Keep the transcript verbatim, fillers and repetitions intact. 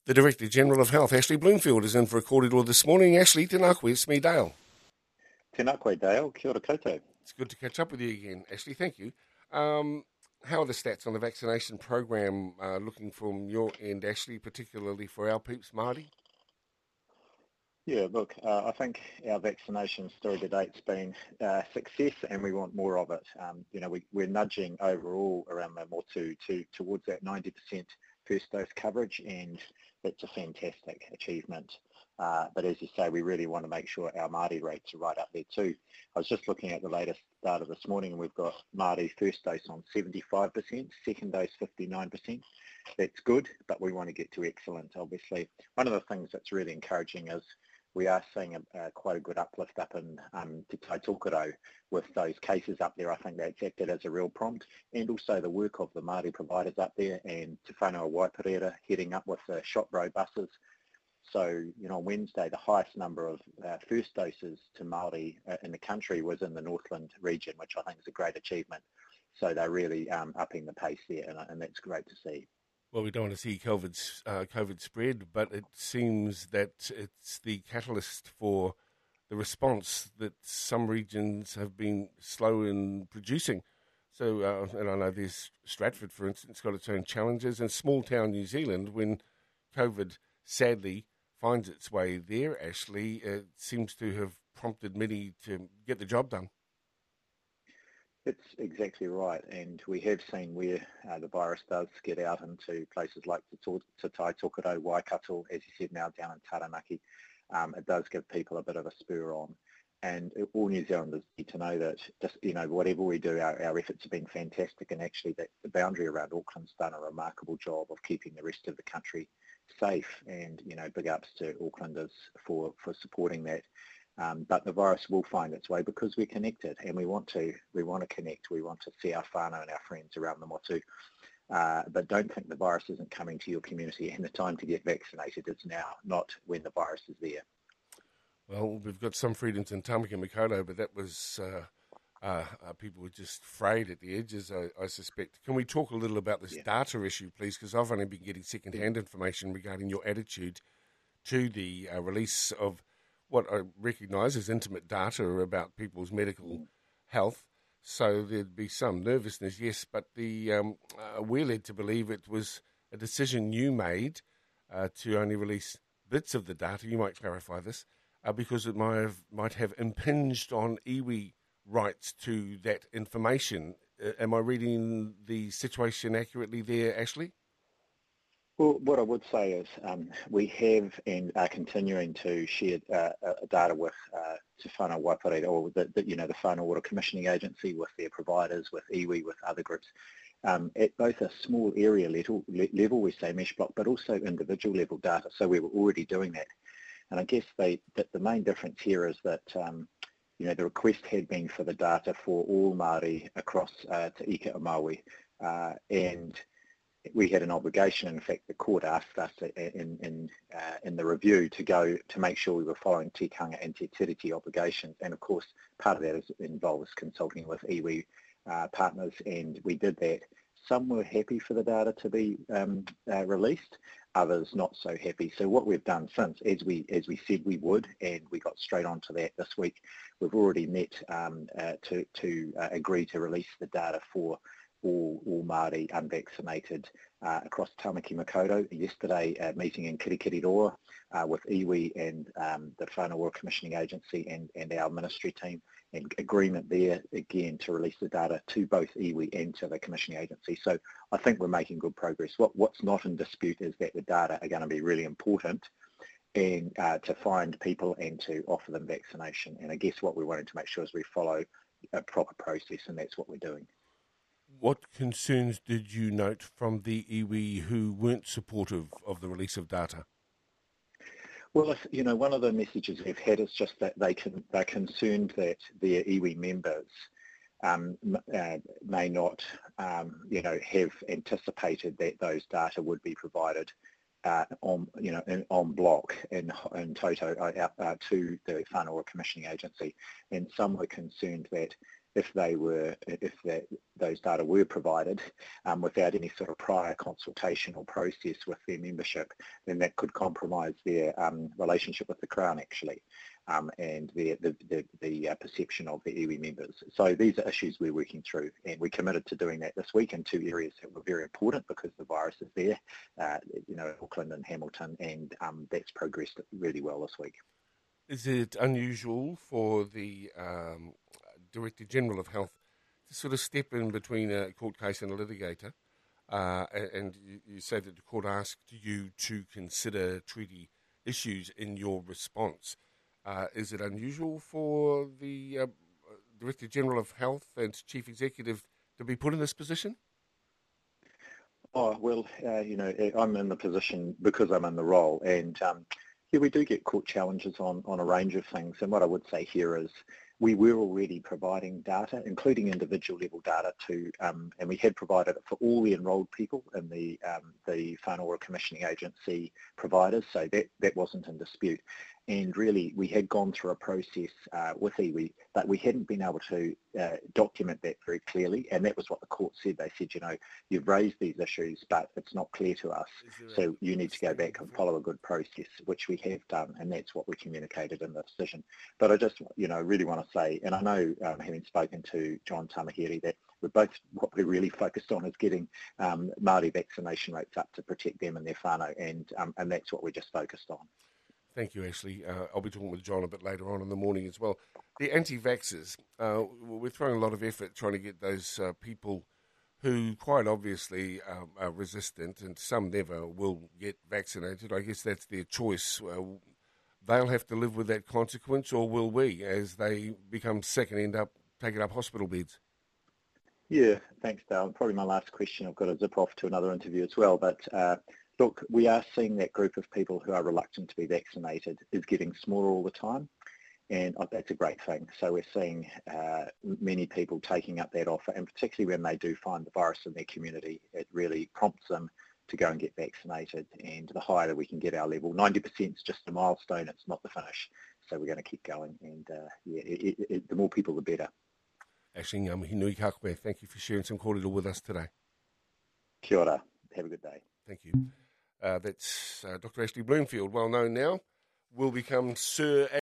The Director General of Health, Ashley Bloomfield, is in for a kōrero this morning. Ashley, tēnā koe, it's me, Dale. Tēnā koe, Dale. Kia ora koutou. It's good to catch up with you again, Ashley. Thank you. Um, how are the stats on the vaccination program uh, looking from your end, Ashley, particularly for our peeps, Māori? Yeah, look, uh, I think our vaccination story to date's been a uh, success, and we want more of it. Um, you know, we, we're nudging overall around the Motu to towards that ninety percent first dose coverage, and that's a fantastic achievement. Uh, but as you say, we really want to make sure our Māori rates are right up there too. I was just looking at the latest data this morning, and we've got Māori first dose on seventy-five percent, second dose fifty-nine percent. That's good, but we want to get to excellent, obviously. One of the things that's really encouraging is we are seeing a, a, quite a good uplift up in um, Te Tai Tokerau with those cases up there. I think that's acted as a real prompt, and also the work of the Māori providers up there and Te Whanau Waiparera heading up with the ShotRow buses. So, you know, on Wednesday, the highest number of uh, first doses to Māori uh, in the country was in the Northland region, which I think is a great achievement. So they're really um, upping the pace there, and, and that's great to see. Well, we don't want to see COVID, uh, COVID spread, but it seems that it's the catalyst for the response that some regions have been slow in producing. So, uh, and I know there's Stratford, for instance, got its own challenges, and small town New Zealand, when COVID sadly finds its way there, Ashley, it seems to have prompted many to get the job done. It's exactly right, and we have seen where uh, the virus does get out into places like Te Tai Tokerau, Waikato, as you said, now down in Taranaki. Um, it does give people a bit of a spur on, and all New Zealanders need to know that just, you know, whatever we do, our, our efforts have been fantastic, and actually that the boundary around Auckland's done a remarkable job of keeping the rest of the country safe, and, you know, big ups to Aucklanders for, for supporting that. Um, but the virus will find its way because we're connected, and we want to we want to connect. We want to see our whānau and our friends around the motu. Uh, but don't think the virus isn't coming to your community, and the time to get vaccinated is now, not when the virus is there. Well, we've got some freedoms in Tamaki Makaurau, but that was uh, uh, uh, people were just frayed at the edges, I, I suspect. Can we talk a little about this yeah. data issue, please? Because I've only been getting second-hand information regarding your attitude to the uh, release of what I recognise as intimate data about people's medical health. So there'd be some nervousness, yes, but the um, uh, we're led to believe it was a decision you made uh, to only release bits of the data. You might clarify this, uh, because it might have, might have impinged on iwi rights to that information. Uh, am I reading the situation accurately there, Ashley? Well, what I would say is um, we have and are continuing to share uh, uh, data with uh, Te Whanau Waiparera, or the, the, you know, the Whanau Water Commissioning Agency, with their providers, with iwi, with other groups, um, at both a small area level, level, we say mesh block, but also individual level data. So we were already doing that. And I guess they, that the main difference here is that, um, you know, the request had been for the data for all Māori across uh, Te Ika o Maui, uh, and we had an obligation. In fact, the court asked us in in, uh, in the review to go to make sure we were following tikanga and te tiriti obligations, and of course part of that is, involves consulting with iwi uh, partners, and we did that. Some were happy for the data to be um, uh, released, others not so happy. So what we've done since, as we as we said we would, and we got straight onto that this week, we've already met um, uh, to to uh, agree to release the data for all, all Māori unvaccinated uh, across Tamaki Makaurau. Yesterday, a meeting in Kirikiriroa uh, with iwi and um, the Whanau Water Commissioning Agency and, and our ministry team, and agreement there again to release the data to both iwi and to the commissioning agency. So I think we're making good progress. What, what's not in dispute is that the data are going to be really important, and uh, to find people and to offer them vaccination. And I guess what we wanted to make sure is we follow a proper process, and that's what we're doing. What concerns did you note from the iwi who weren't supportive of the release of data? Well, you know, one of the messages we've had is just that they can, they're concerned that their iwi members um, uh, may not, um, you know, have anticipated that those data would be provided uh, on, you know, in, on block in, in toto uh, uh, to the Whanau Commissioning Agency. And some were concerned that if they were, if that, those data were provided um, without any sort of prior consultation or process with their membership, then that could compromise their um, relationship with the Crown actually, um, and their, the, the, the uh, perception of the iwi members. So these are issues we're working through, and we're committed to doing that this week in two areas that were very important because the virus is there, uh, you know, Auckland and Hamilton, and um, that's progressed really well this week. Is it unusual for the um, Director General of Health to sort of step in between a court case and a litigator? Uh, and you, you say that the court asked you to consider treaty issues in your response. Uh, is it unusual for the uh, Director General of Health and Chief Executive to be put in this position? Oh, well, uh, you know, I'm in the position because I'm in the role, and um, yeah, we do get court challenges on, on a range of things, and what I would say here is we were already providing data, including individual level data to, um, and we had provided it for all the enrolled people in the um, the Whānau Ora Commissioning Agency providers, so that, that wasn't in dispute. And really, we had gone through a process uh, with iwi, but we hadn't been able to uh, document that very clearly, and that was what the court said. They said, you know, you've raised these issues, but it's not clear to us, so you need to go back and follow a good process, which we have done, and that's what we communicated in the decision. But I just, you know, really want to say, and I know, um, having spoken to John Tamahiri, that we're both, what we're really focused on is getting um, Māori vaccination rates up to protect them and their whānau, and, um, and that's what we're just focused on. Thank you, Ashley. Uh, I'll be talking with John a bit later on in the morning as well. The anti-vaxxers, uh, we're throwing a lot of effort trying to get those uh, people who quite obviously um, are resistant, and some never will get vaccinated. I guess that's their choice. Uh, they'll have to live with that consequence, or will we, as they become sick and end up taking up hospital beds? Yeah, thanks, Dale. Probably my last question. I've got to zip off to another interview as well, but uh, look, we are seeing that group of people who are reluctant to be vaccinated is getting smaller all the time, and that's a great thing. So we're seeing uh, many people taking up that offer, and particularly when they do find the virus in their community, it really prompts them to go and get vaccinated. And the higher that we can get our level, ninety percent is just a milestone, it's not the finish. So we're going to keep going, and uh, yeah, it, it, it, the more people, the better. Ashley um, Hinui Kakwe, thank you for sharing some kōrero with us today. Kia ora. Have a good day. Thank you. Uh, that's uh, Doctor Ashley Bloomfield, well known now, will become Sir